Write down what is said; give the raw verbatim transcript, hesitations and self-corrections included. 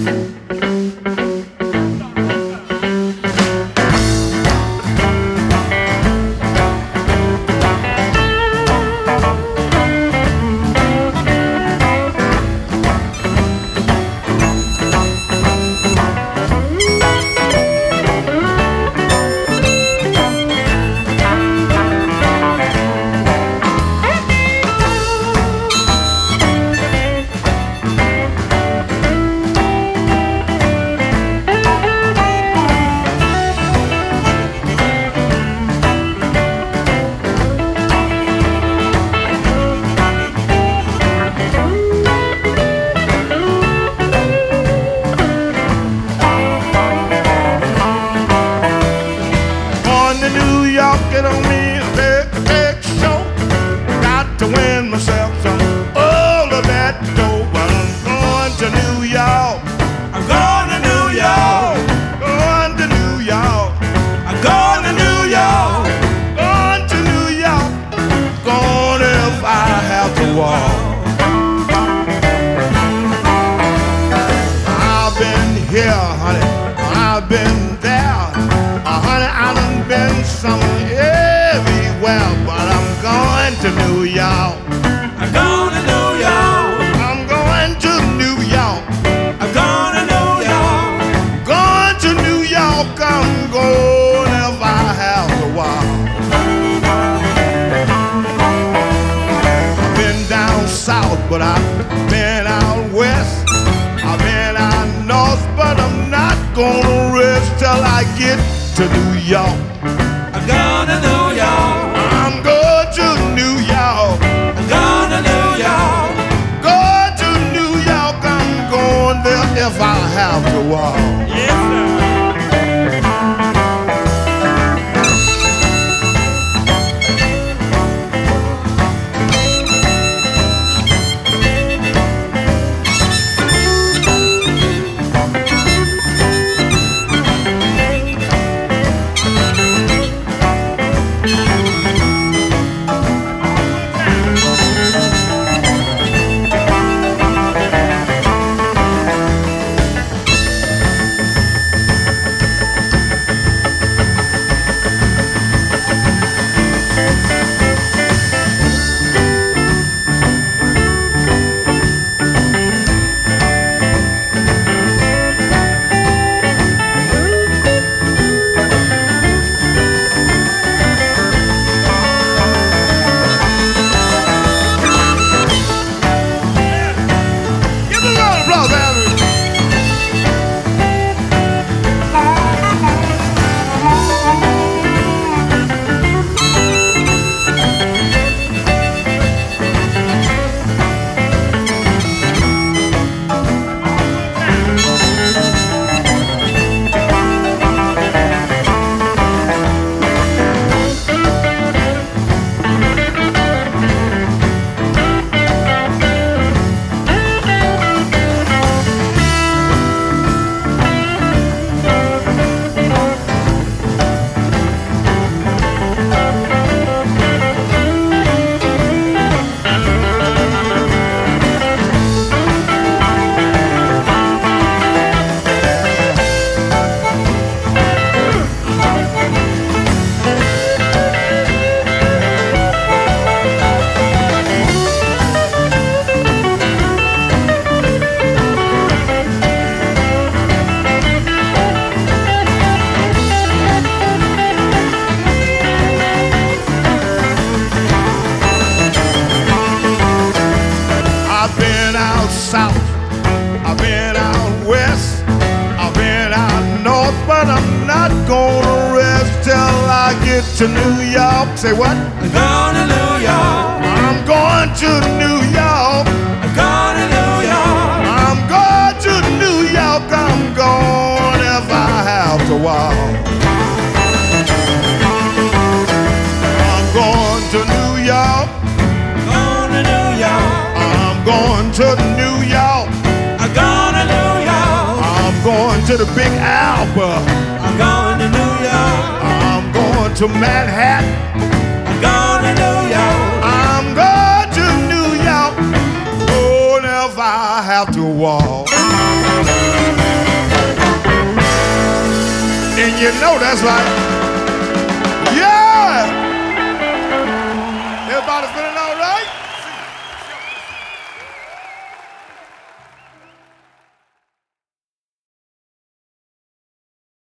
Get on me a big, big show. Got to win myself some all of that dough. But I'm going to New York. I'm going to New York. Going to New York. I'm going to New York. Going to New York. Going if I have to walk. I've been here, honey. I've been there. Uh, honey, I done been somewhere everywhere, but I'm going to New York. I'm going to New York. I'm going to New York. I'm going to New York. Going to New York. I'm going if I have to walk. I've been down south, but I've been out west. I've been out north, but I'm not gonna rest till I get to New York. I'm going to New York. I'm going to New York. I'm going to New York. Going to New York. I'm going there if I have to walk. Yes, sir. South, I've been out west, I've been out north, but I'm not gonna rest till I get to New York. Say what? I'm going to New York. I'm going to New York. I'm going to New York. I'm going to New York. I'm going if I have to walk. I'm going to New York. Going to New York. I'm going to New York. I'm going to New York. I'm going to the Big Apple. I'm going to New York. I'm going to Manhattan. I'm going to New York. I'm going to New York. Oh, if I have to walk. you know that's right.